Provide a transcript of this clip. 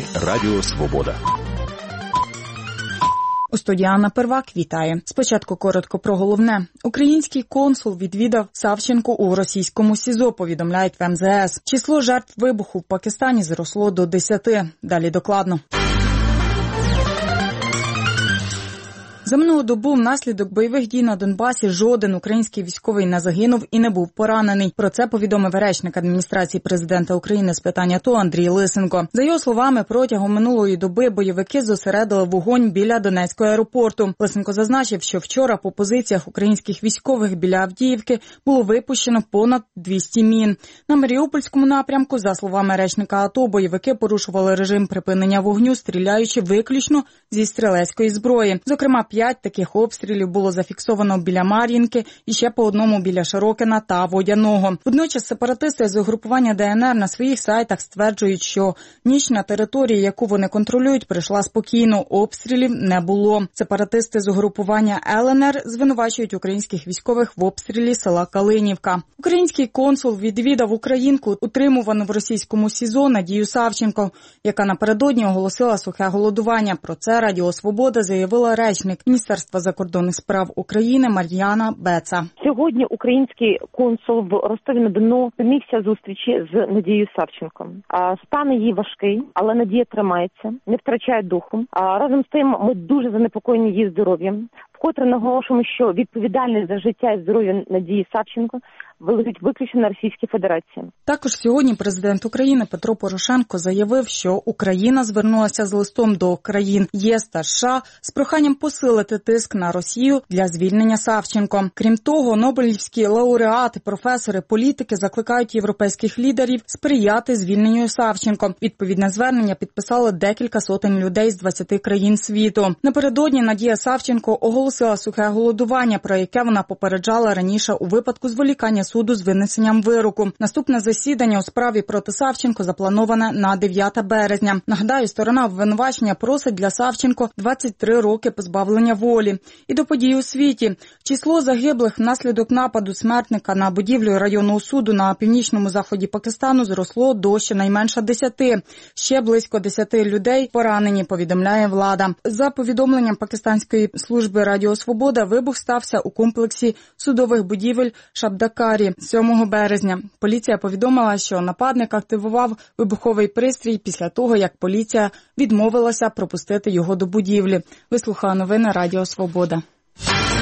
Радіо Свобода. У студії Анна Первак вітає. Спочатку коротко про головне. Український консул відвідав Савченко у російському СІЗО, повідомляють в МЗС. Число жертв вибуху в Пакистані зросло до 10. Далі докладно. За минулу добу внаслідок бойових дій на Донбасі жоден український військовий не загинув і не був поранений. Про це повідомив речник адміністрації президента України з питань АТО Андрій Лисенко. За його словами, протягом минулої доби бойовики зосередили вогонь біля Донецького аеропорту. Лисенко зазначив, що вчора по позиціях українських військових біля Авдіївки було випущено понад 200 мін. На Маріупольському напрямку, за словами речника АТО, бойовики порушували режим припинення вогню, стріляючи виключно зі стрілецької зброї. Зокрема, 5 таких обстрілів було зафіксовано біля Мар'їнки і ще по одному біля Широкина та Водяного. Водночас сепаратисти з угрупування ДНР на своїх сайтах стверджують, що ніч на території, яку вони контролюють, пройшла спокійно, обстрілів не було. Сепаратисти з угрупування ЛНР звинувачують українських військових в обстрілі села Калинівка. Український консул відвідав українку, утримувану в російському СІЗО, Надію Савченко, яка напередодні оголосила сухе голодування. Про це Радіо Свобода заявила речник Міністерства закордонних справ України Мар'яна Беца. Сьогодні український консул в Ростові-на-Дону домігся зустрічі з Надією Савченко. Стан її важкий, але Надія тримається, не втрачає духу. Разом з тим ми дуже занепокоєні її здоров'ям. Вкотре наголошуємо, що відповідальність за життя і здоров'я Надії Савченко лежить виключно на Російській Федерації. Також сьогодні президент України Петро Порошенко заявив, що Україна звернулася з листом до країн ЄС та США з проханням посилити тиск на Росію для звільнення Савченко. Крім того, нобелівські лауреати, професори, політики закликають європейських лідерів сприяти звільненню Савченко. Відповідне звернення підписали декілька сотень людей з 20 країн світу. Напередодні Надія Савченко оголосила сухе голодування, про яке вона попереджала раніше у випадку зволікання суду з винесенням вироку. Наступне засідання у справі проти Савченко заплановане на 9 березня. Нагадаю, сторона обвинувачення просить для Савченко 23 роки позбавлення волі. І до подій у світі. Число загиблих внаслідок нападу смертника на будівлю районного суду на північному заході Пакистану зросло до щонайменше 10. Ще близько 10 людей поранені, повідомляє влада. За повідомленням Пакистанської служби Радіо Свобода, вибух стався у комплексі судових будівель Шабдакарі 7 березня. Поліція повідомила, що нападник активував вибуховий пристрій після того, як поліція відмовилася пропустити його до будівлі. Вислухала новини Радіо Свобода.